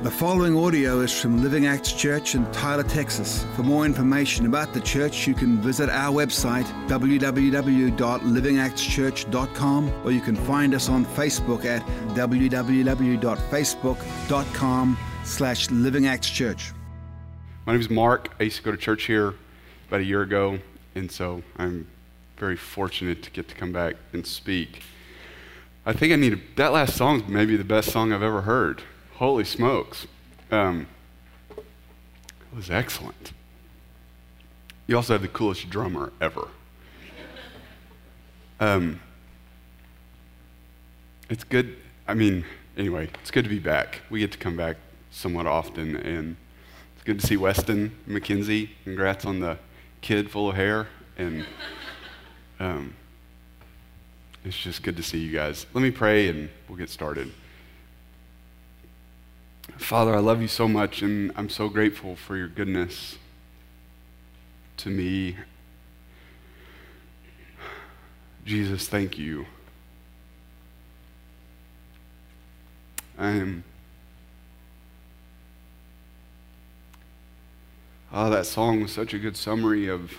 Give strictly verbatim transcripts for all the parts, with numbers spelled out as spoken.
The following audio is from Living Acts Church in Tyler, Texas. For more information about the church, you can visit our website, w w w dot living acts church dot com, or you can find us on Facebook at w w w dot facebook dot com slash living acts church. My name is Mark. I used to go to church here about a year ago, and so I'm very fortunate to get to come back and speak. I think I need a, that last song is maybe the best song I've ever heard. Holy smokes. Um, it was excellent. You also have the coolest drummer ever. Um, it's good, I mean, anyway, it's good to be back. We get to come back somewhat often, and it's good to see Weston McKenzie. Congrats on the kid full of hair, and um, it's just good to see you guys. Let me pray, and we'll get started. Father, I love you so much, and I'm so grateful for your goodness to me. Jesus, thank you. I am... Oh, that song was such a good summary of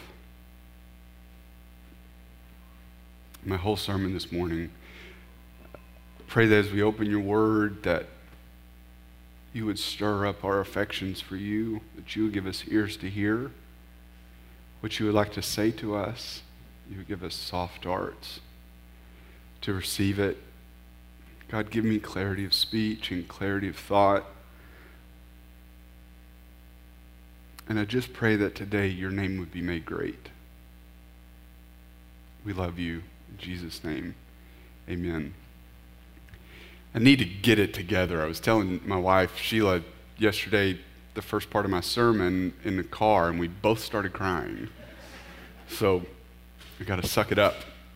my whole sermon this morning. Pray that as we open your word, that you would stir up our affections for you, that you would give us ears to hear what you would like to say to us. You would give us soft hearts to receive it. God, give me clarity of speech and clarity of thought. And I just pray that today your name would be made great. We love you. In Jesus' name, amen. I need to get it together. I was telling my wife, Sheila, yesterday, the first part of my sermon in the car, and we both started crying. So I got to suck it up.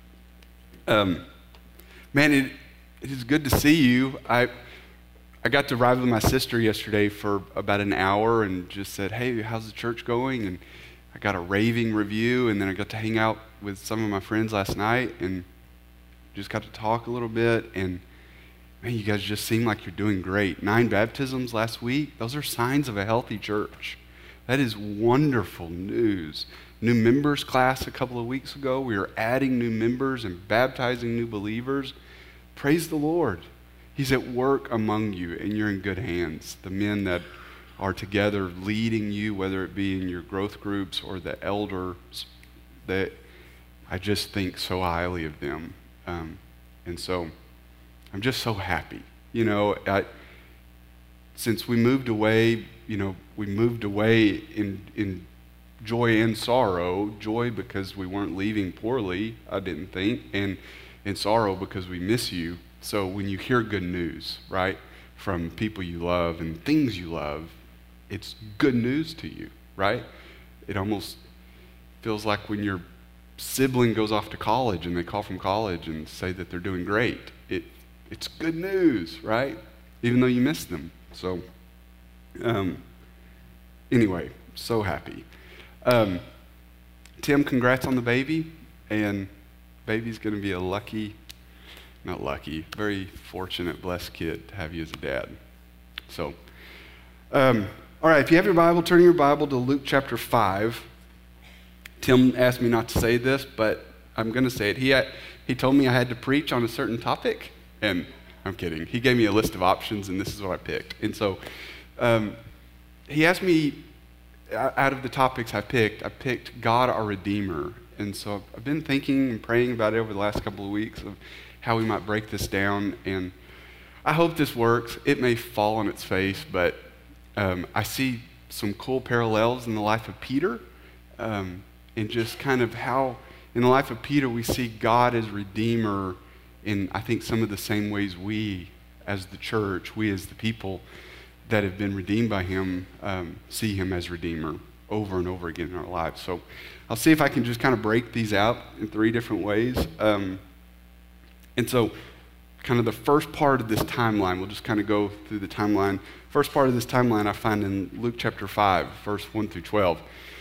Um, man, it, it is good to see you. I I got to ride with my sister yesterday for about an hour and just said, hey, how's the church going? And I got a raving review, and then I got to hang out with some of my friends last night and just got to talk a little bit. And man, you guys just seem like you're doing great. Nine baptisms last week. Those are signs of a healthy church. That is wonderful news. New members class a couple of weeks ago. We are adding new members and baptizing new believers. Praise the Lord. He's at work among you, and you're in good hands. The men that are together leading you, whether it be in your growth groups or the elders, that I just think so highly of them. Um, and so I'm just so happy. You know, I, since we moved away, you know, we moved away in in joy and sorrow. Joy because we weren't leaving poorly, I didn't think, and in sorrow because we miss you. So when you hear good news, right, from people you love and things you love, it's good news to you, right? It almost feels like when your sibling goes off to college and they call from college and say that they're doing great. It It's good news, right? Even though you miss them. So, um, anyway, so happy. Um, Tim, congrats on the baby. And baby's going to be a lucky, not lucky, very fortunate, blessed kid to have you as a dad. So, um, all right, if you have your Bible, turn your Bible to Luke chapter five. Tim asked me not to say this, but I'm going to say it. He had, he told me I had to preach on a certain topic. And I'm kidding. He gave me a list of options, and this is what I picked. And so um, he asked me, out of the topics I picked, I picked God our Redeemer. And so I've been thinking and praying about it over the last couple of weeks of how we might break this down. And I hope this works. It may fall on its face, but um, I see some cool parallels in the life of Peter, um, and just kind of how in the life of Peter we see God as Redeemer in, I think, some of the same ways we, as the church, we as the people that have been redeemed by him, um, see him as Redeemer over and over again in our lives. So I'll see if I can just kind of break these out in three different ways. Um, and so kind of the first part of this timeline, we'll just kind of go through the timeline. First part of this timeline I find in Luke chapter five, verse one through twelve.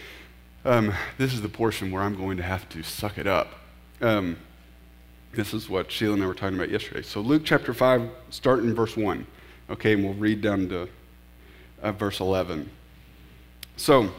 Um, this is the portion where I'm going to have to suck it up. Um, This is what Sheila and I were talking about yesterday. So Luke chapter five, start in verse one. Okay, and we'll read down to uh, verse eleven. So,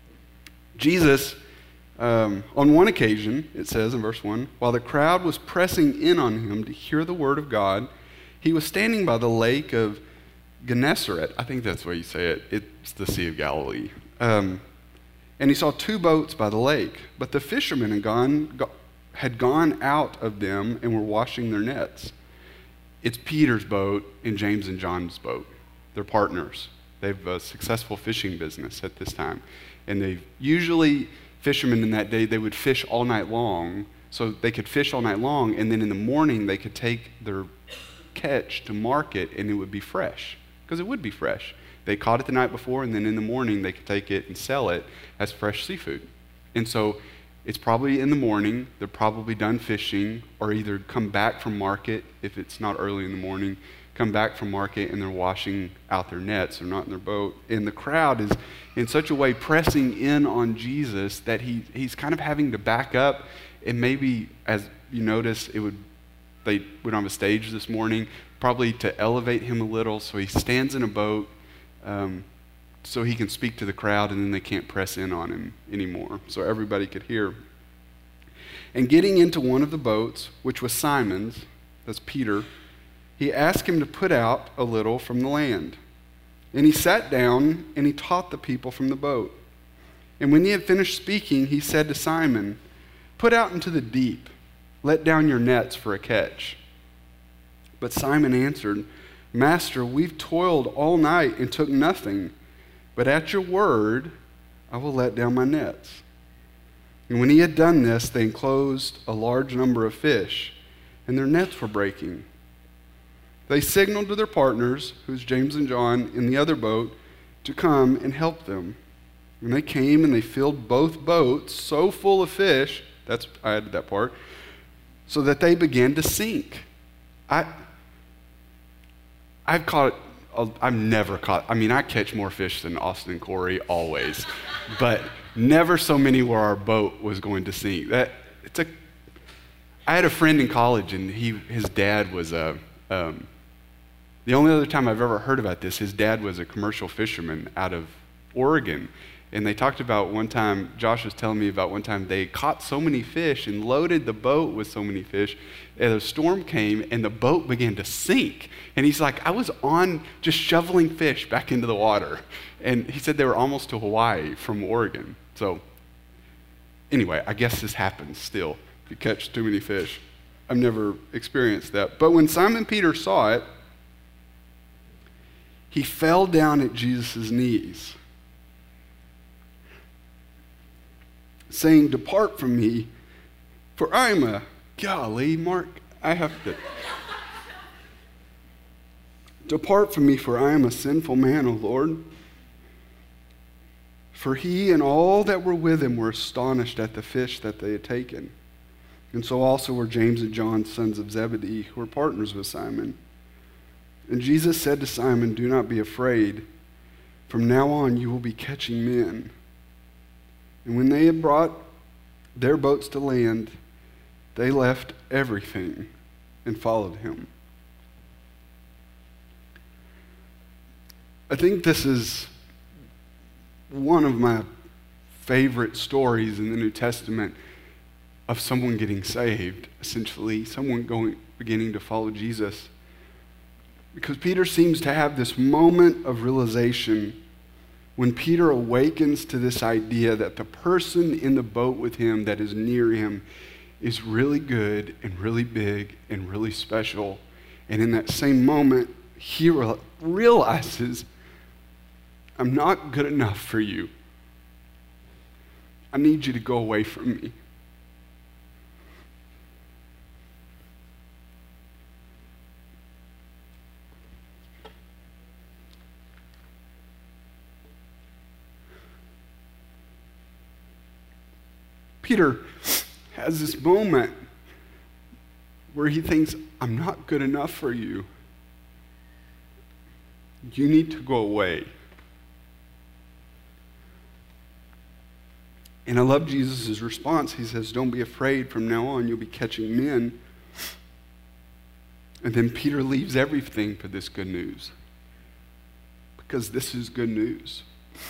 Jesus, um, on one occasion, it says in verse one, while the crowd was pressing in on him to hear the word of God, he was standing by the lake of Gennesaret. I think that's the way you say it. It's the Sea of Galilee. Um, and he saw two boats by the lake, but the fishermen had gone, go, had gone out of them and were washing their nets. It's Peter's boat and James and John's boat. They're partners. They have a successful fishing business at this time. And they usually, fishermen in that day, they would fish all night long. So they could fish all night long, and then in the morning they could take their catch to market, and it would be fresh. Because it would be fresh. They caught it the night before, and then in the morning they could take it and sell it as fresh seafood. And so it's probably in the morning, they're probably done fishing, or either come back from market, if it's not early in the morning, come back from market and they're washing out their nets, they're not in their boat. And the crowd is in such a way pressing in on Jesus that he he's kind of having to back up, and maybe, as you notice, it would they went on a stage this morning, probably to elevate him a little, so he stands in a boat um, so he can speak to the crowd, and then they can't press in on him anymore, so everybody could hear. And getting into one of the boats, which was Simon's, that's Peter, he asked him to put out a little from the land. And he sat down and he taught the people from the boat. And when he had finished speaking, he said to Simon, "Put out into the deep, let down your nets for a catch." But Simon answered, "Master, we've toiled all night and took nothing, but at your word I will let down my nets." And when he had done this, they enclosed a large number of fish, and their nets were breaking. They signaled to their partners, who's James and John, in the other boat, to come and help them. And they came and they filled both boats so full of fish, that's I added that part, so that they began to sink. I, I've caught, I've never caught, I mean, I catch more fish than Austin and Corey always, but never so many where our boat was going to sink. That it's a. I had a friend in college, and he, his dad was a. Um, the only other time I've ever heard about this, his dad was a commercial fisherman out of Oregon. And they talked about one time, Josh was telling me about one time they caught so many fish and loaded the boat with so many fish, and a storm came and the boat began to sink. And he's like, I was on just shoveling fish back into the water. And he said they were almost to Hawaii from Oregon. So anyway, I guess this happens still. If you catch too many fish. I've never experienced that. But when Simon Peter saw it, he fell down at Jesus' knees, saying, "Depart from me, for I am a..." Golly, Mark, I have to... "Depart from me, for I am a sinful man, O Lord." For he and all that were with him were astonished at the fish that they had taken. And so also were James and John, sons of Zebedee, who were partners with Simon. And Jesus said to Simon, "Do not be afraid. From now on you will be catching men." And when they had brought their boats to land, they left everything and followed him. I think this is one of my favorite stories in the New Testament of someone getting saved, essentially, someone going, beginning to follow Jesus. Because Peter seems to have this moment of realization when Peter awakens to this idea that the person in the boat with him that is near him is really good and really big and really special. And in that same moment, he re- realizes, I'm not good enough for you. I need you to go away from me. Peter has this moment where he thinks, I'm not good enough for you. You need to go away. And I love Jesus' response. He says, don't be afraid. From now on, you'll be catching men. And then Peter leaves everything for this good news. because this is good news.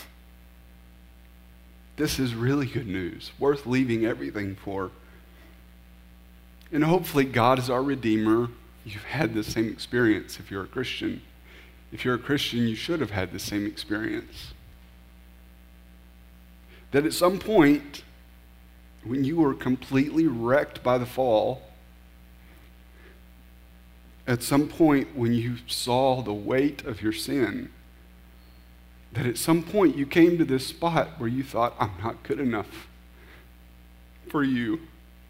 This is really good news, worth leaving everything for. And hopefully God is our Redeemer. You've had the same experience if you're a Christian. If you're a Christian, you should have had the same experience. That at some point, when you were completely wrecked by the fall, at some point when you saw the weight of your sin, that at some point you came to this spot where you thought, I'm not good enough for you.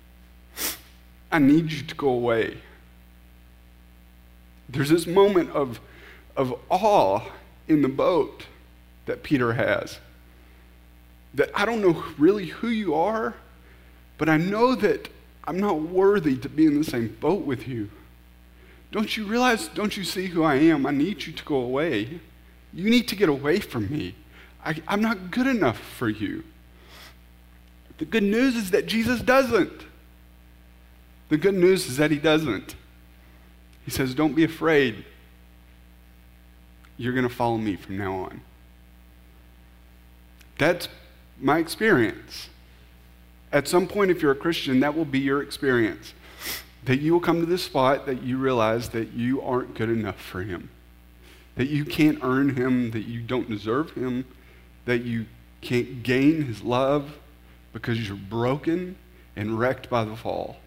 I need you to go away. There's this moment of, of awe in the boat that Peter has. That I don't know really who you are, but I know that I'm not worthy to be in the same boat with you. Don't you realize, don't you see who I am? I need you to go away. You need to get away from me. I, I'm not good enough for you. The good news is that Jesus doesn't. The good news is that he doesn't. He says, don't be afraid. You're going to follow me from now on. That's my experience. At some point, if you're a Christian, that will be your experience. That you will come to this spot that you realize that you aren't good enough for him. That you can't earn him, that you don't deserve him, that you can't gain his love because you're broken and wrecked by the fall.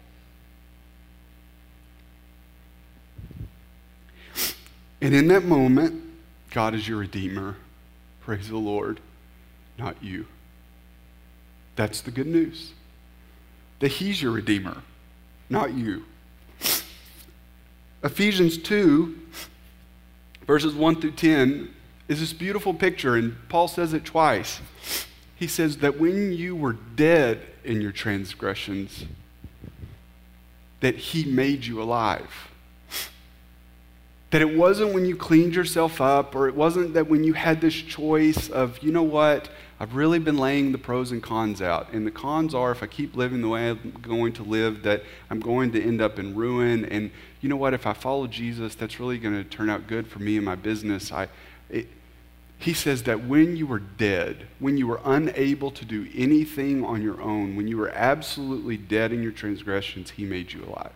And in that moment, God is your Redeemer. Praise the Lord, not you. That's the good news. That he's your Redeemer, not you. Ephesians two, verses one through ten, is this beautiful picture, and Paul says it twice. He says that when you were dead in your transgressions, that he made you alive. That it wasn't when you cleaned yourself up, or it wasn't that when you had this choice of, you know what, I've really been laying the pros and cons out. And the cons are, if I keep living the way I'm going to live, that I'm going to end up in ruin. And you know what, if I follow Jesus, that's really going to turn out good for me and my business. I, it, he says that when you were dead, when you were unable to do anything on your own, when you were absolutely dead in your transgressions, he made you alive.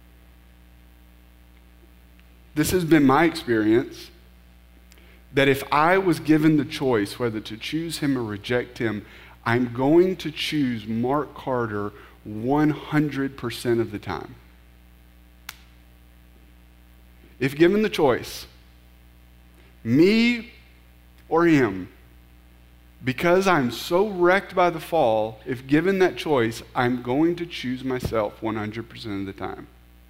This has been my experience, that if I was given the choice whether to choose him or reject him, I'm going to choose Mark Carter one hundred percent of the time. If given the choice, me or him, because I'm so wrecked by the fall, if given that choice, I'm going to choose myself one hundred percent of the time.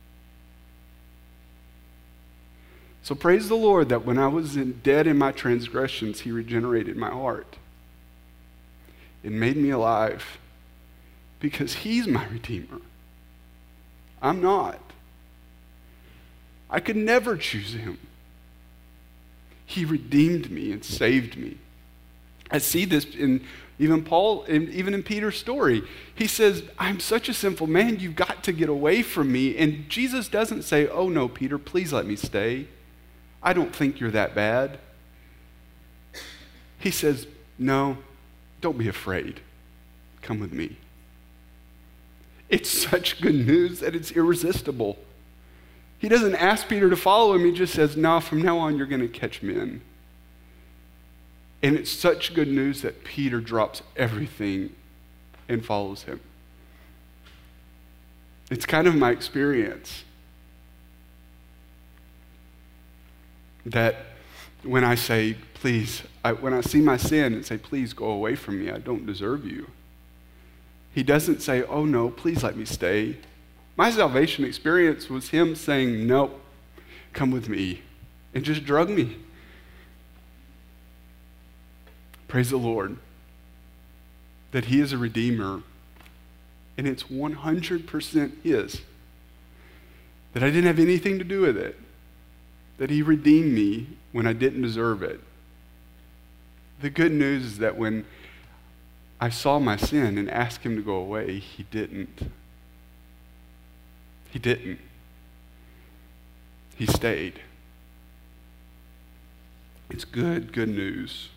So praise the Lord that when I was in, dead in my transgressions, he regenerated my heart. It made me alive because he's my Redeemer. I'm not. I could never choose him. He redeemed me and saved me. I see this in even Paul, in, even in Peter's story. He says, I'm such a sinful man, you've got to get away from me. And Jesus doesn't say, oh no, Peter, please let me stay. I don't think you're that bad. He says, no, don't be afraid. Come with me. It's such good news that it's irresistible. He doesn't ask Peter to follow him. He just says, no, from now on, you're going to catch men. And it's such good news that Peter drops everything and follows him. It's kind of my experience. That when I say, please, I, when I see my sin and say, please go away from me, I don't deserve you. He doesn't say, oh no, please let me stay. My salvation experience was him saying, no, come with me, and just drug me. Praise the Lord that he is a Redeemer, and it's one hundred percent his. That I didn't have anything to do with it. That he redeemed me when I didn't deserve it. The good news is that when I saw my sin and asked him to go away, he didn't. He didn't. He stayed. It's good, good news.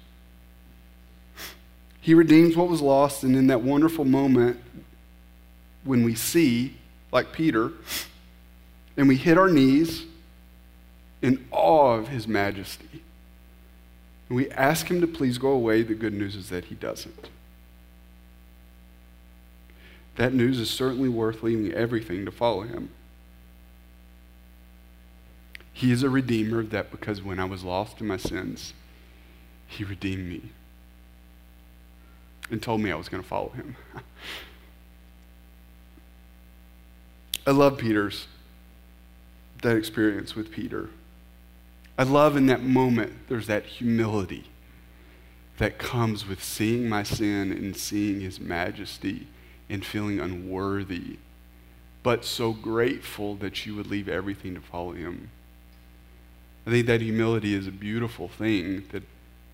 He redeems what was lost, and in that wonderful moment when we see, like Peter, and we hit our knees in awe of his majesty, and we ask him to please go away, the good news is that he doesn't. That news is certainly worth leaving everything to follow him. He is a redeemer that because when I was lost in my sins, he redeemed me and told me I was going to follow him. I love Peter's, that experience with Peter. I love in that moment, there's that humility that comes with seeing my sin and seeing his majesty and feeling unworthy, but so grateful that you would leave everything to follow him. I think that humility is a beautiful thing that,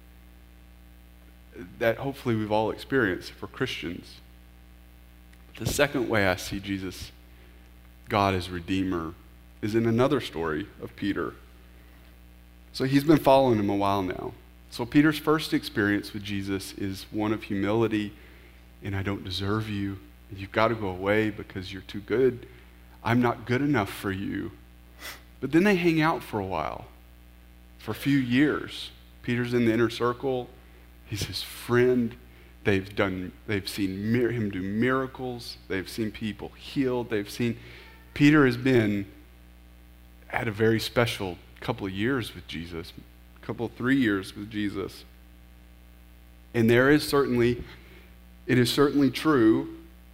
that hopefully we've all experienced for Christians. The second way I see Jesus, God as Redeemer, is in another story of Peter. So he's been following him a while now. So Peter's first experience with Jesus is one of humility, and I don't deserve you, and you've got to go away because you're too good. I'm not good enough for you. But then they hang out for a while, for a few years. Peter's in the inner circle. He's his friend. They've done. They've seen mir- him do miracles. They've seen people healed. They've seen. Peter has been had a very special couple of years with Jesus, a couple of three years with Jesus. And there is certainly, it is certainly true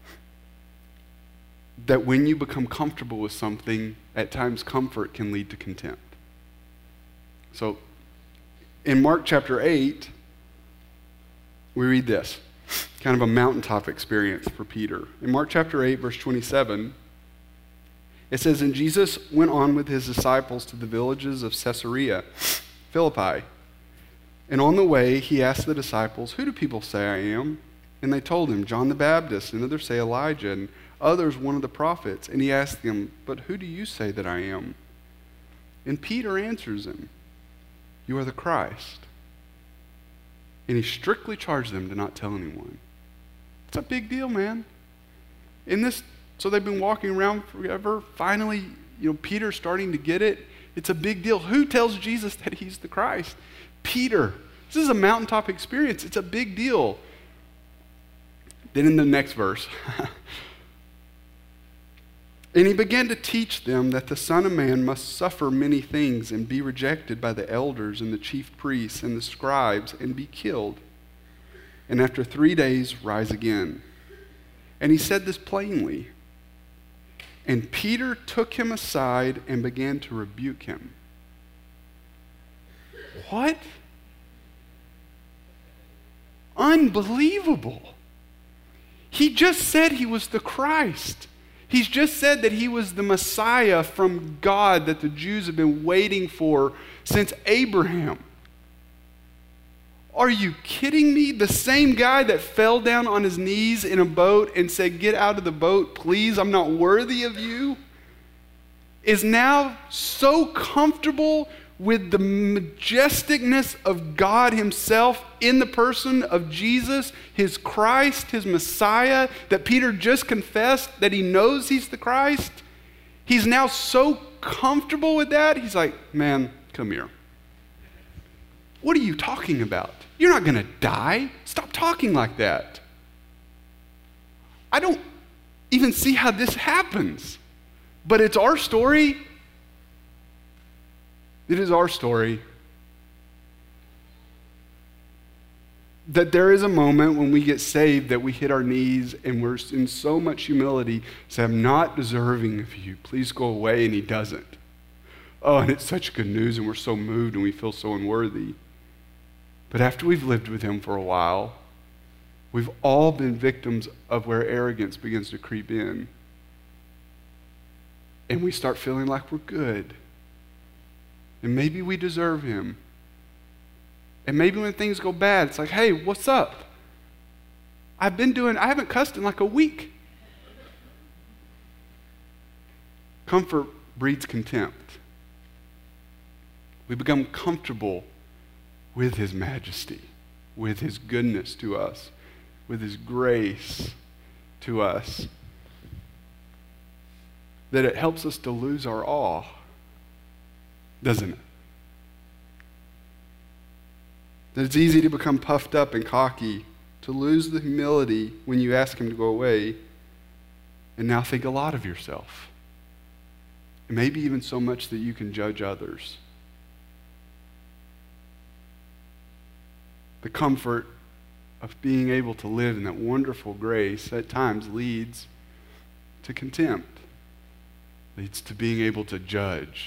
that when you become comfortable with something, at times comfort can lead to contempt. So in Mark chapter eight, we read this, kind of a mountaintop experience for Peter. In Mark chapter eight, verse twenty-seven, it says, "And Jesus went on with his disciples to the villages of Caesarea Philippi. And on the way, he asked the disciples, 'Who do people say I am?' And they told him, 'John the Baptist, and others say Elijah, and others one of the prophets.' And he asked them, 'But who do you say that I am?' And Peter answers him, 'You are the Christ.' And he strictly charged them to not tell anyone." It's a big deal, man. In this, so they've been walking around forever. Finally, you know, Peter's starting to get it. It's a big deal. Who tells Jesus that he's the Christ? Peter. This is a mountaintop experience. It's a big deal. Then in the next verse, "And he began to teach them that the Son of Man must suffer many things and be rejected by the elders and the chief priests and the scribes and be killed, and after three days rise again." And he said this plainly. And Peter took him aside and began to rebuke him. What? Unbelievable. He just said he was the Christ. He's just said that he was the Messiah from God that the Jews have been waiting for since Abraham. Are you kidding me? The same guy that fell down on his knees in a boat and said, "Get out of the boat, please, I'm not worthy of you," is now so comfortable with the majesticness of God himself in the person of Jesus, his Christ, his Messiah, that Peter just confessed that he knows he's the Christ. He's now so comfortable with that, he's like, "Man, come here. What are you talking about? You're not going to die. Stop talking like that. I don't even see how this happens. But it's our story. It is our story that there is a moment when we get saved that we hit our knees and we're in so much humility, say, "I'm not deserving of you. Please go away," and he doesn't. Oh, and it's such good news, and we're so moved and we feel so unworthy. But after we've lived with him for a while, we've all been victims of where arrogance begins to creep in. And we start feeling like we're good. And maybe we deserve him. And maybe when things go bad, it's like, "Hey, what's up? I've been doing, I haven't cussed in like a week." Comfort breeds contempt. We become comfortable with his majesty, with his goodness to us, with his grace to us, that it helps us to lose our awe, doesn't it? That it's easy to become puffed up and cocky, to lose the humility when you ask him to go away, and now think a lot of yourself. And maybe even so much that you can judge others. The comfort of being able to live in that wonderful grace at times leads to contempt, leads to being able to judge.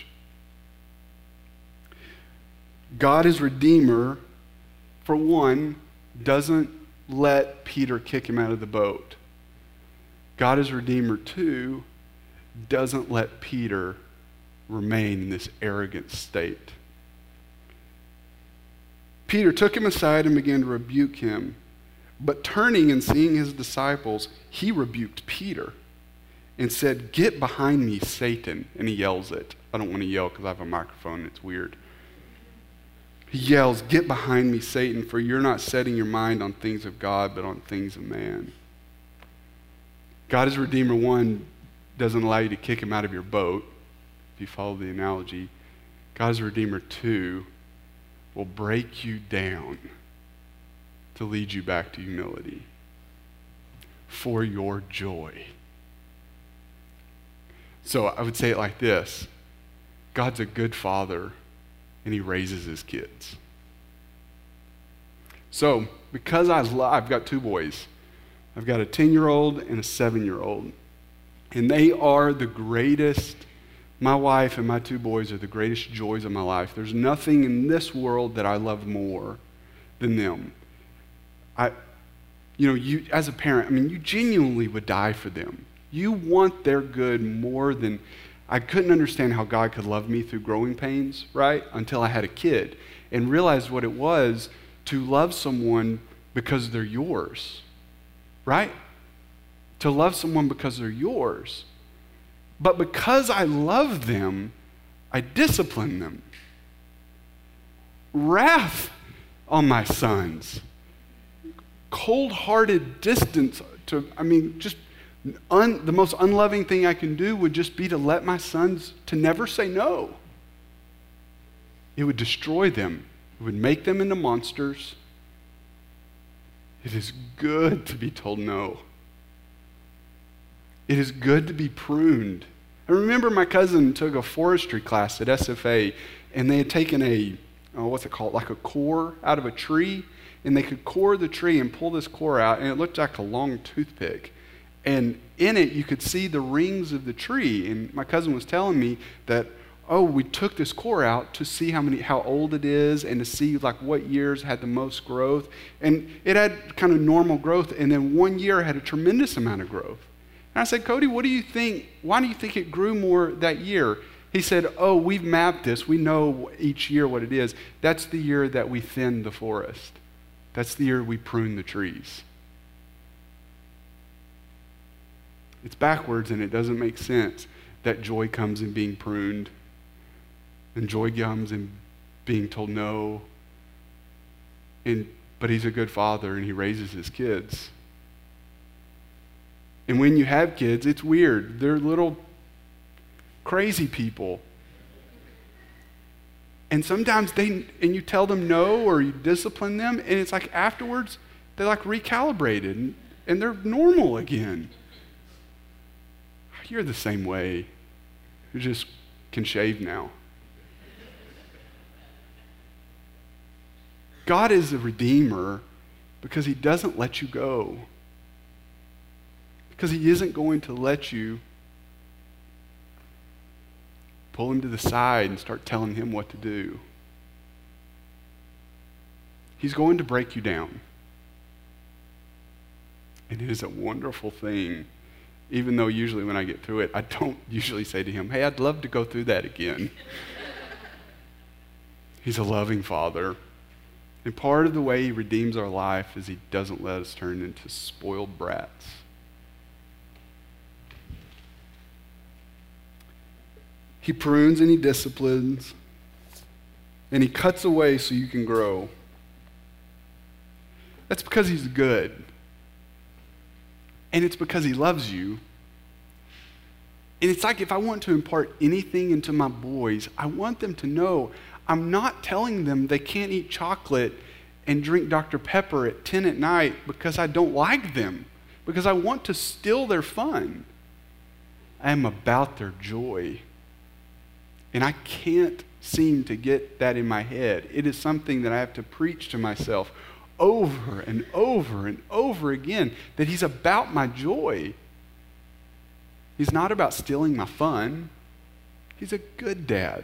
God as Redeemer, for one, doesn't let Peter kick him out of the boat. God as Redeemer, two, doesn't let Peter remain in this arrogant state. Peter took him aside and began to rebuke him, but turning and seeing his disciples, he rebuked Peter and said, "Get behind me, Satan." And he yells it. I don't want to yell because I have a microphone and it's weird. He yells, "Get behind me, Satan, for you're not setting your mind on things of God, but on things of man." God as Redeemer, one, doesn't allow you to kick him out of your boat, if you follow the analogy. God as Redeemer, two, will break you down to lead you back to humility for your joy. So I would say it like this: God's a good father, and he raises his kids. So, because I love, I've got two boys. I've got a ten-year-old and a seven-year-old. And they are the greatest, my wife and my two boys are the greatest joys of my life. There's nothing in this world that I love more than them. I, you know, you as a parent, I mean, you genuinely would die for them. You want their good more than, I couldn't understand how God could love me through growing pains, right? Until I had a kid and realized what it was to love someone because they're yours, right? To love someone because they're yours. But because I love them, I discipline them. Wrath on my sons. Cold-hearted distance to, I mean, just un, the most unloving thing I can do would just be to let my sons to never say no. It would destroy them. It would make them into monsters. It is good to be told no. It is good to be pruned. I remember my cousin took a forestry class at S F A, and they had taken a, oh, what's it called, like a core out of a tree, and they could core the tree and pull this core out, and it looked like a long toothpick. And in it, you could see the rings of the tree. And my cousin was telling me that, oh, we took this core out to see how many, how old it is, and to see like what years had the most growth. And it had kind of normal growth, and then one year had a tremendous amount of growth. And I said, "Cody, what do you think? Why do you think it grew more that year?" He said, "Oh, we've mapped this. We know each year what it is. That's the year that we thinned the forest. That's the year we pruned the trees." It's backwards, and it doesn't make sense that joy comes in being pruned, and joy comes in being told no. And but he's a good father, and he raises his kids. And when you have kids, it's weird. They're little crazy people. And sometimes they, and you tell them no, or you discipline them, and it's like afterwards, they're like recalibrated, and, and they're normal again. You're the same way. You just can shave now. God is a redeemer because he doesn't let you go. Because he isn't going to let you pull him to the side and start telling him what to do. He's going to break you down. And it is a wonderful thing, even though usually when I get through it, I don't usually say to him, "Hey, I'd love to go through that again." He's a loving father. And part of the way he redeems our life is he doesn't let us turn into spoiled brats. He prunes and he disciplines, and he cuts away so you can grow. That's because he's good. And it's because he loves you. And it's like if I want to impart anything into my boys, I want them to know I'm not telling them they can't eat chocolate and drink Doctor Pepper at ten at night because I don't like them, because I want to steal their fun. I am about their joy. And I can't seem to get that in my head. It is something that I have to preach to myself over and over and over again, that he's about my joy. He's not about stealing my fun. He's a good dad.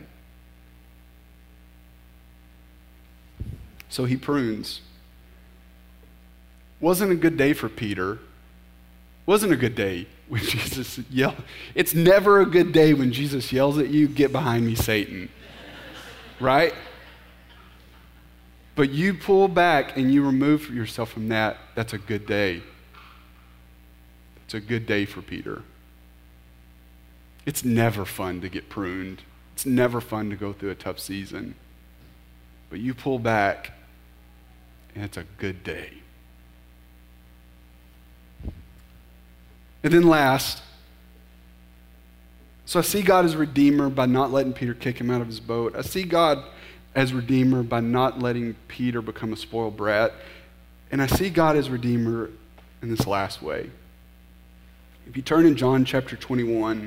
So he prunes. Wasn't a good day for Peter. Wasn't a good day when Jesus yelled. It's never a good day when Jesus yells at you, "Get behind me, Satan." Right? But you pull back and you remove yourself from that, that's a good day. It's a good day for Peter. It's never fun to get pruned. It's never fun to go through a tough season. But you pull back, and it's a good day. And then last, so I see God as Redeemer by not letting Peter kick him out of his boat. I see God as Redeemer by not letting Peter become a spoiled brat. And I see God as Redeemer in this last way. If you turn in John chapter twenty-one,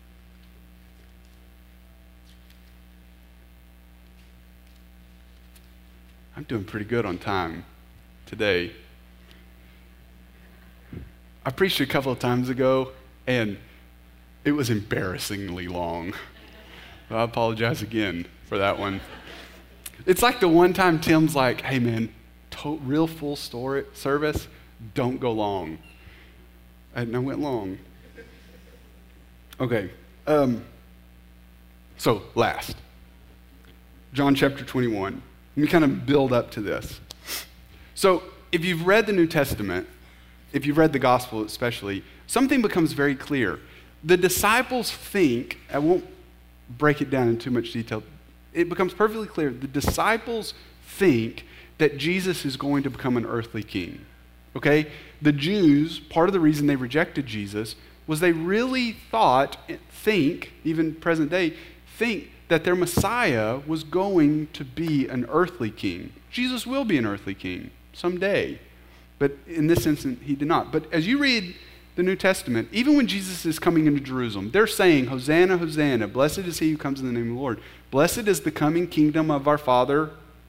I'm doing pretty good on time today. I preached a couple of times ago, and it was embarrassingly long. I apologize again for that one. It's like the one time Tim's like, "Hey man, to- real full story service, don't go long." And I went long. Okay, um, so last, John chapter twenty-one. Let me kind of build up to this. So if you've read the New Testament, if you've read the gospel especially, something becomes very clear. The disciples think, I won't break it down in too much detail, it becomes perfectly clear. The disciples think that Jesus is going to become an earthly king. Okay? The Jews, part of the reason they rejected Jesus was they really thought, think, even present day, think that their Messiah was going to be an earthly king. Jesus will be an earthly king someday. But in this instance, he did not. But as you read the New Testament, even when Jesus is coming into Jerusalem, they're saying, "Hosanna, Hosanna, blessed is he who comes in the name of the Lord. Blessed is the coming kingdom of our father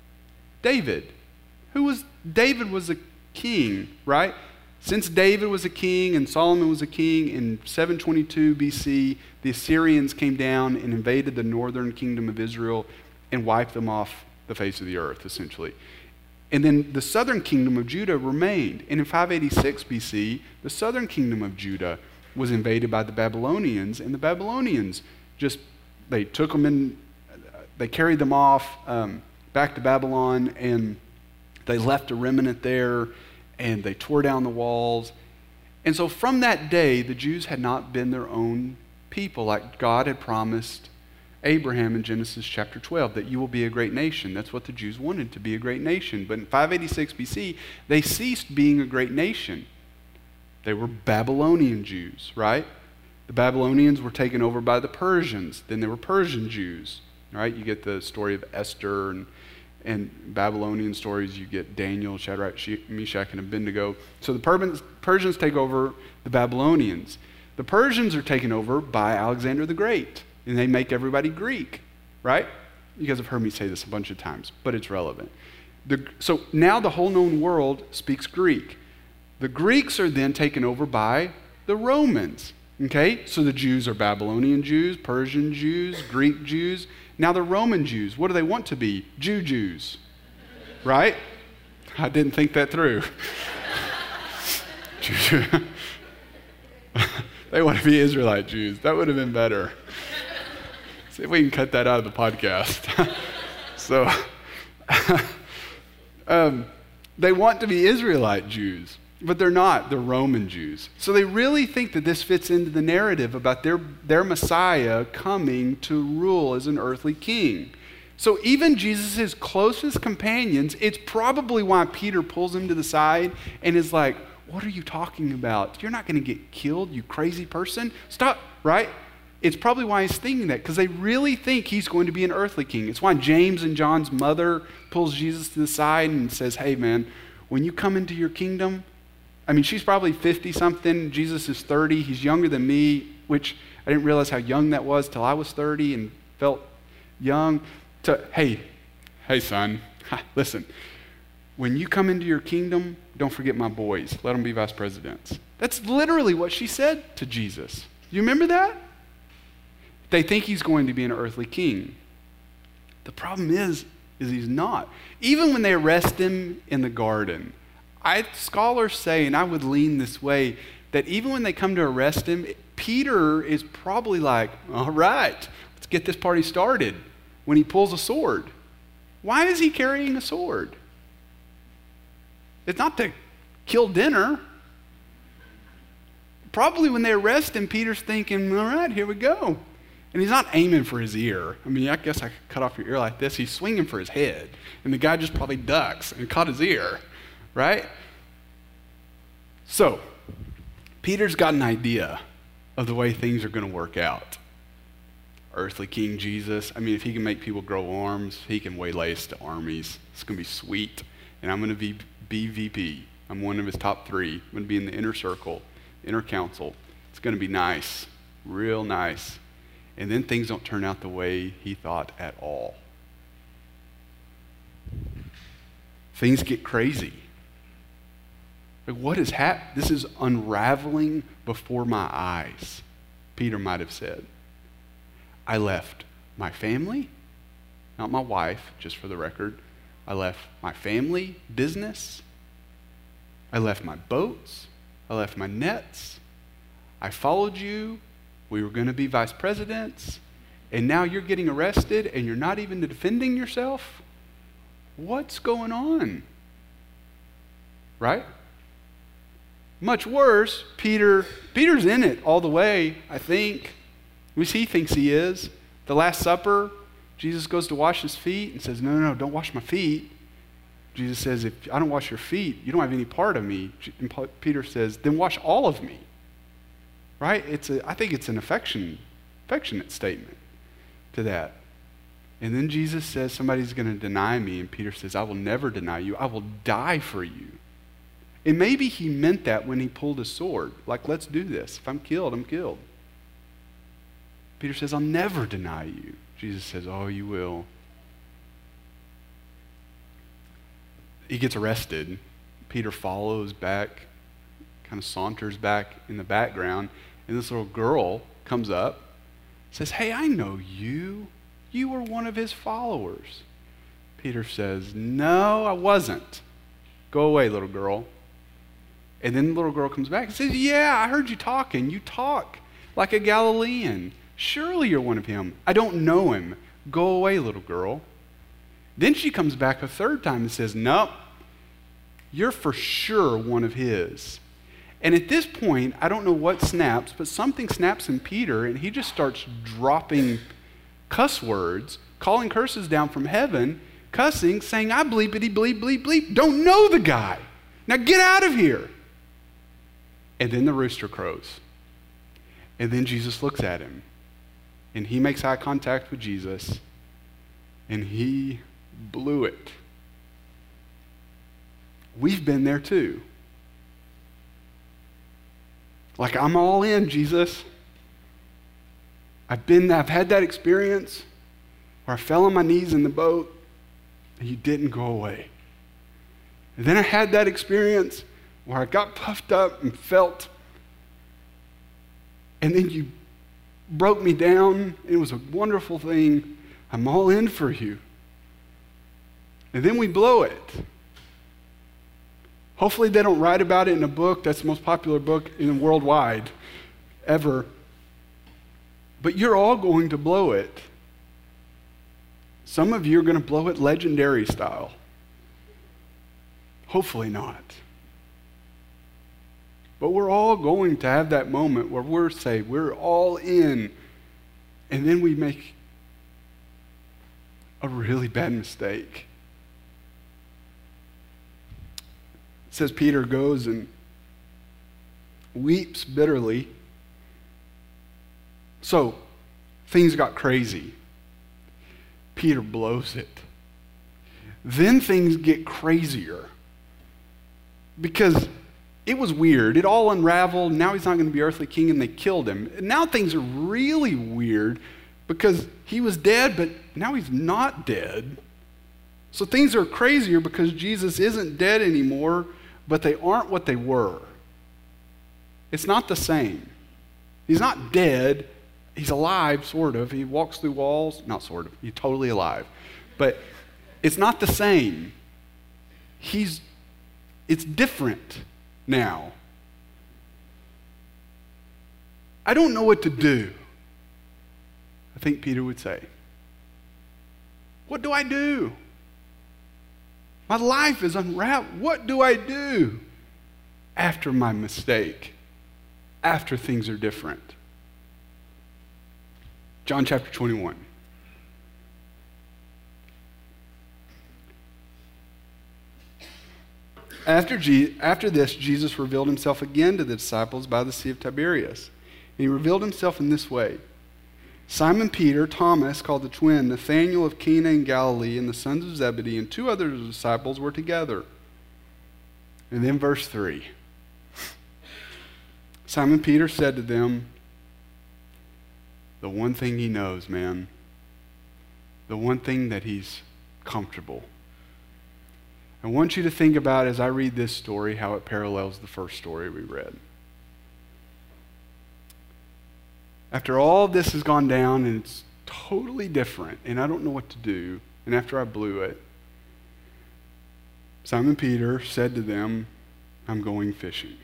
David." Who was, David was a king, right? Since David was a king and Solomon was a king, in seven twenty-two B C, the Assyrians came down and invaded the northern kingdom of Israel and wiped them off the face of the earth, essentially. And then the southern kingdom of Judah remained. And in five eighty-six B C, the southern kingdom of Judah was invaded by the Babylonians. And the Babylonians just, they took them in, they carried them off um, back to Babylon, and they left a remnant there, and they tore down the walls. And so from that day, the Jews had not been their own people, like God had promised Abraham in Genesis chapter twelve, that you will be a great nation. That's what the Jews wanted, to be a great nation. But in five eighty-six B C, they ceased being a great nation. They were Babylonian Jews, right? The Babylonians were taken over by the Persians. Then there were Persian Jews, right? You get the story of Esther, and, and Babylonian stories. You get Daniel, Shadrach, Meshach, and Abednego. So the Persians, Persians take over the Babylonians. The Persians are taken over by Alexander the Great. And they make everybody Greek, right? You guys have heard me say this a bunch of times, but it's relevant. The, so now the whole known world speaks Greek. The Greeks are then taken over by the Romans, okay? So the Jews are Babylonian Jews, Persian Jews, Greek Jews. Now the Roman Jews, what do they want to be? Jew Jews, right? I didn't think that through. They want to be Israelite Jews. That would have been better. See if we can cut that out of the podcast. so, um, they want to be Israelite Jews, but they're not. They're Roman Jews. So they really think that this fits into the narrative about their, their Messiah coming to rule as an earthly king. So even Jesus' closest companions, it's probably why Peter pulls him to the side and is like, what are you talking about? You're not going to get killed, you crazy person. Stop, right? It's probably why he's thinking that, because they really think he's going to be an earthly king. It's why James and John's mother pulls Jesus to the side and says, hey man, when you come into your kingdom, I mean, she's probably fifty-something, Jesus is thirty, he's younger than me, which I didn't realize how young that was till I was thirty and felt young. To, hey, hey son, listen, when you come into your kingdom, don't forget my boys. Let them be vice presidents. That's literally what she said to Jesus. You remember that? They think he's going to be an earthly king. The problem is, is he's not. Even when they arrest him in the garden, I, scholars say, and I would lean this way, that even when they come to arrest him, Peter is probably like, all right, let's get this party started, when he pulls a sword. Why is he carrying a sword? It's not to kill dinner. Probably when they arrest him, Peter's thinking, all right, here we go. And he's not aiming for his ear. I mean, I guess I could cut off your ear like this. He's swinging for his head. And the guy just probably ducks and caught his ear, right? So, Peter's got an idea of the way things are going to work out. Earthly King Jesus, I mean, if he can make people grow arms, he can waylay us to armies. It's going to be sweet. And I'm going to be, be V P. I'm one of his top three. I'm going to be in the inner circle, inner council. It's going to be nice, real nice. And then things don't turn out the way he thought at all. Things get crazy. Like, what is happening? This is unraveling before my eyes, Peter might have said. I left my family, not my wife, just for the record. I left my family, business. I left my boats. I left my nets. I followed you. We were going to be vice presidents. And now you're getting arrested and you're not even defending yourself? What's going on? Right? Much worse, Peter, Peter's in it all the way, I think. At least he thinks he is. The Last Supper, Jesus goes to wash his feet and says, no, no, no, don't wash my feet. Jesus says, if I don't wash your feet, you don't have any part of me. And Peter says, then wash all of me. Right? It's a, I think it's an affection, affectionate statement to that. And then Jesus says, somebody's going to deny me. And Peter says, I will never deny you. I will die for you. And maybe he meant that when he pulled his sword. Like, let's do this. If I'm killed, I'm killed. Peter says, I'll never deny you. Jesus says, oh, you will. He gets arrested. Peter follows back, kind of saunters back in the background, and this little girl comes up, says, hey, I know you. You were one of his followers. Peter says, no, I wasn't. Go away, little girl. And then the little girl comes back and says, yeah, I heard you talking. You talk like a Galilean. Surely you're one of him. I don't know him. Go away, little girl. Then she comes back a third time and says, nope, you're for sure one of his. And at this point, I don't know what snaps, but something snaps in Peter, and he just starts dropping cuss words, calling curses down from heaven, cussing, saying, I bleepity bleep bleep bleep, don't know the guy. Now get out of here. And then the rooster crows. And then Jesus looks at him. And he makes eye contact with Jesus. And he blew it. We've been there too. Like, I'm all in, Jesus. I've been, I've had that experience where I fell on my knees in the boat and you didn't go away. And then I had that experience where I got puffed up and felt, and then you broke me down. It was a wonderful thing. I'm all in for you. And then we blow it. Hopefully they don't write about it in a book. That's the most popular book in worldwide ever. But you're all going to blow it. Some of you are going to blow it legendary style. Hopefully not. But we're all going to have that moment where we're say we're all in, and then we make a really bad mistake. It says Peter goes and weeps bitterly. So, things got crazy. Peter blows it. Then things get crazier. Because it was weird. It all unraveled. Now he's not going to be earthly king, and they killed him. And now things are really weird because he was dead, but now he's not dead. So things are crazier because Jesus isn't dead anymore, but they aren't what they were. It's not the same. He's not dead. He's alive, sort of. He walks through walls. Not sort of. He's totally alive. But it's not the same. He's, it's different now. I don't know what to do, I think Peter would say. What do I do? My life is unwrapped. What do I do after my mistake? After things are different? John chapter twenty-one. After, Je- after this, Jesus revealed himself again to the disciples by the Sea of Tiberias. And he revealed himself in this way. Simon Peter, Thomas, called the twin, Nathanael of Cana in Galilee, and the sons of Zebedee, and two other disciples were together. And then verse three. Simon Peter said to them, the one thing he knows, man, the one thing that he's comfortable. I want you to think about, as I read this story, how it parallels the first story we read. After all this has gone down and it's totally different, and I don't know what to do, and after I blew it, Simon Peter said to them, I'm going fishing.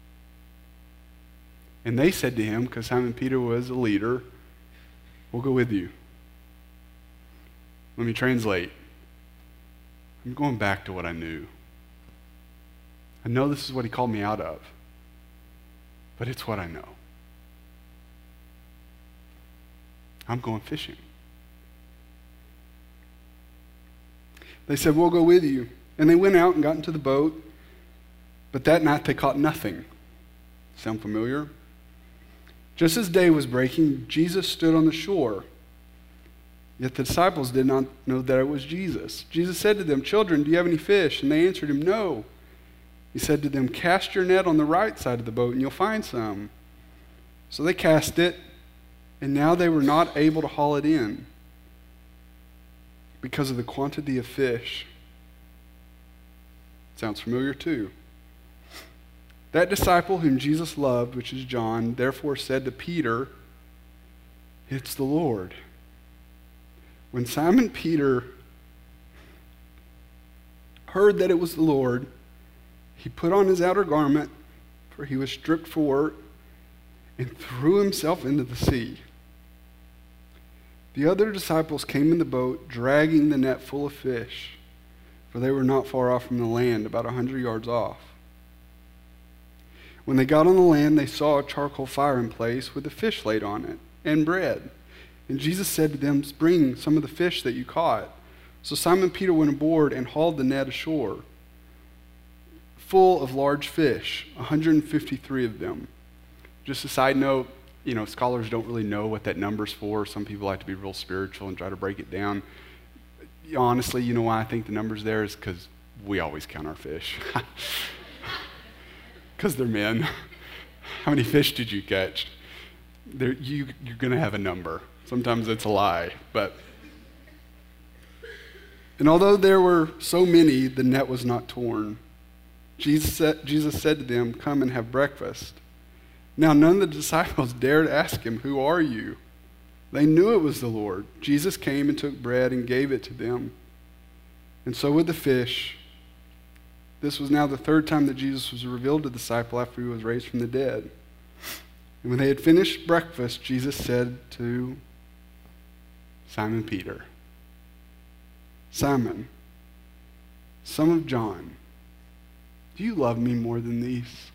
And they said to him, because Simon Peter was a leader, we'll go with you. Let me translate. I'm going back to what I knew. I know this is what he called me out of, but it's what I know. I'm going fishing. They said, we'll go with you. And they went out and got into the boat, but that night they caught nothing. Sound familiar? Just as day was breaking, Jesus stood on the shore. Yet the disciples did not know that it was Jesus. Jesus said to them, children, do you have any fish? And they answered him, no. He said to them, cast your net on the right side of the boat and you'll find some. So they cast it, and now they were not able to haul it in because of the quantity of fish. Sounds familiar too. That disciple whom Jesus loved, which is John, therefore said to Peter, it's the Lord. When Simon Peter heard that it was the Lord, he put on his outer garment, for he was stripped for work, and threw himself into the sea. The other disciples came in the boat, dragging the net full of fish, for they were not far off from the land, about a hundred yards off. When they got on the land, they saw a charcoal fire in place with the fish laid on it, and bread. And Jesus said to them, bring some of the fish that you caught. So Simon Peter went aboard and hauled the net ashore, full of large fish, one hundred fifty-three of them. Just a side note, you know, scholars don't really know what that number's for. Some people like to be real spiritual and try to break it down. Honestly, you know why I think the number's there is because we always count our fish. Because they're men. How many fish did you catch? There, you, you're going to have a number. Sometimes it's a lie, but... And although there were so many, the net was not torn. Jesus said, Jesus said to them, come and have breakfast. Now none of the disciples dared ask him, who are you? They knew it was the Lord. Jesus came and took bread and gave it to them. And so with the fish. This was now the third time that Jesus was revealed to the disciple after he was raised from the dead. And when they had finished breakfast, Jesus said to Simon Peter, Simon, son of John, do you love me more than these?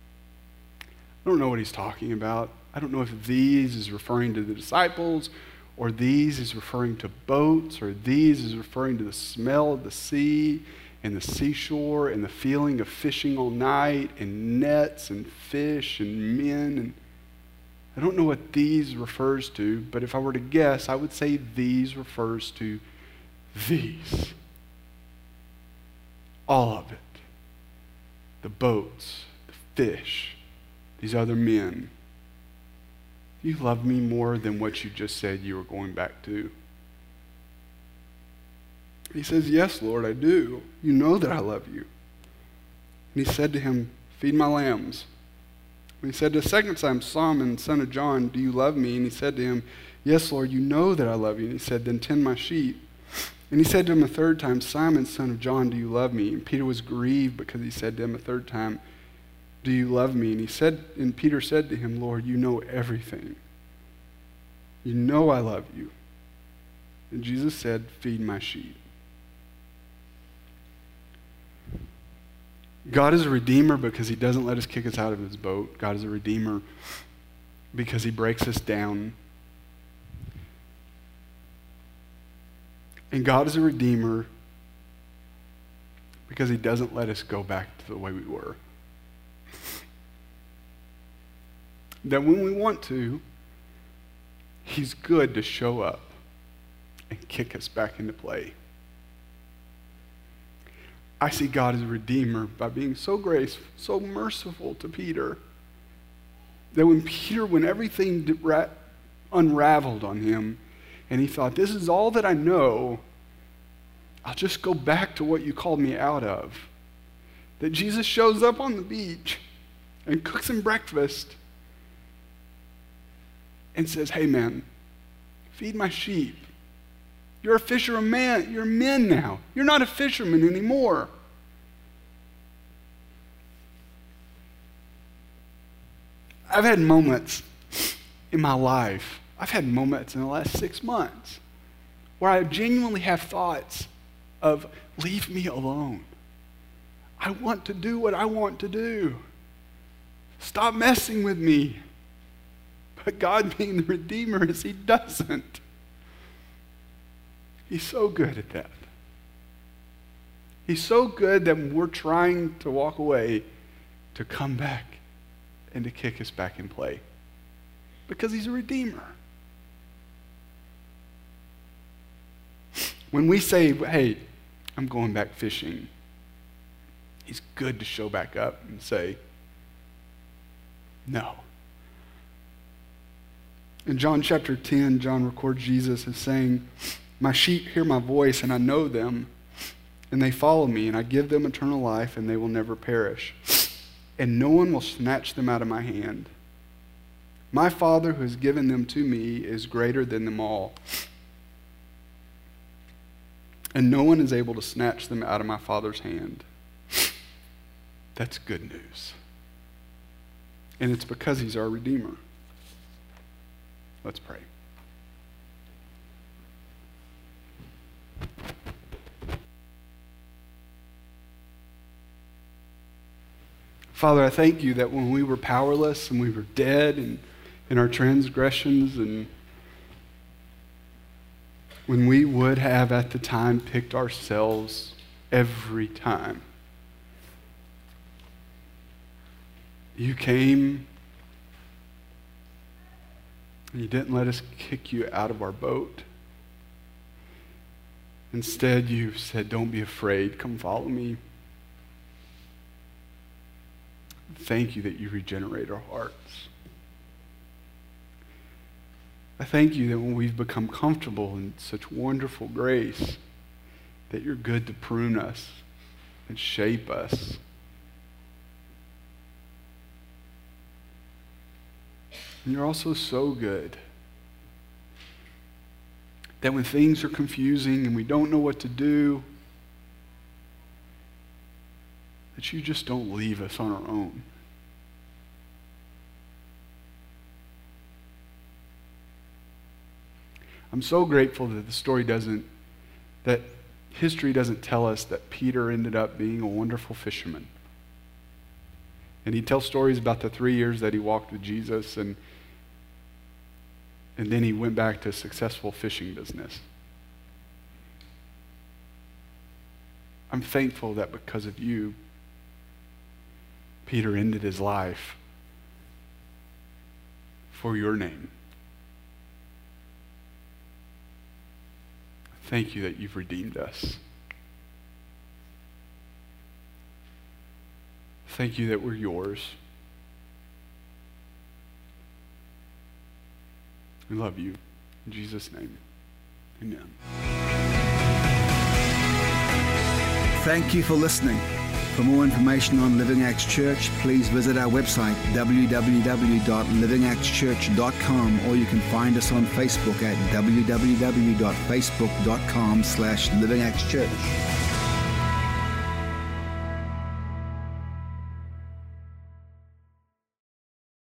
I don't know what he's talking about. I don't know if these is referring to the disciples or these is referring to boats, or these is referring to the smell of the sea and the seashore and the feeling of fishing all night and nets and fish and men. And I don't know what these refers to, but if I were to guess, I would say these refers to these. All of it. The boats, the fish, these other men. Do you love me more than what you just said you were going back to? He says, yes, Lord, I do. You know that I love you. And he said to him, feed my lambs. And he said the second time, Simon, son of John, do you love me? And he said to him, yes, Lord, you know that I love you. And he said, then tend my sheep. And he said to him a third time, Simon, son of John, do you love me? And Peter was grieved because he said to him a third time, do you love me? And he said, and Peter said to him, Lord, you know everything. You know I love you. And Jesus said, feed my sheep. God is a redeemer because he doesn't let us kick us out of his boat. God is a redeemer because he breaks us down. And God is a redeemer because he doesn't let us go back to the way we were. That when we want to, he's good to show up and kick us back into play. I see God as a redeemer by being so graceful, so merciful to Peter, that when Peter, when everything unraveled on him, and he thought, this is all that I know, I'll just go back to what you called me out of. That Jesus shows up on the beach and cooks him breakfast and says, hey man, feed my sheep. You're a fisher of man. You're men now. You're not a fisherman anymore. I've had moments in my life, I've had moments in the last six months where I genuinely have thoughts of, leave me alone. I want to do what I want to do. Stop messing with me. But God, being the Redeemer, is he doesn't. He's so good at that. He's so good that when we're trying to walk away, to come back and to kick us back in play. Because he's a redeemer. When we say, hey, I'm going back fishing, he's good to show back up and say, no. In John chapter ten, John records Jesus as saying, my sheep hear my voice, and I know them, and they follow me, and I give them eternal life, and they will never perish. And no one will snatch them out of my hand. My Father who has given them to me is greater than them all. And no one is able to snatch them out of my Father's hand. That's good news. And it's because he's our Redeemer. Let's pray. Father, I thank you that when we were powerless and we were dead and in our transgressions, and when we would have at the time picked ourselves every time, you came and you didn't let us kick you out of our boat. Instead, you said, don't be afraid, come follow me. Thank you that you regenerate our hearts. I thank you that when we've become comfortable in such wonderful grace, that you're good to prune us and shape us. And you're also so good that when things are confusing and we don't know what to do, that you just don't leave us on our own. I'm so grateful that the story doesn't, that history doesn't tell us that Peter ended up being a wonderful fisherman. And he tells stories about the three years that he walked with Jesus, and And then he went back to a successful fishing business. I'm thankful that because of you, Peter ended his life for your name. Thank you that you've redeemed us. Thank you that we're yours. We love you. In Jesus' name, amen. Thank you for listening. For more information on Living Acts Church, please visit our website, w w w dot living acts church dot com, or you can find us on Facebook at w w w dot facebook dot com slash living acts church.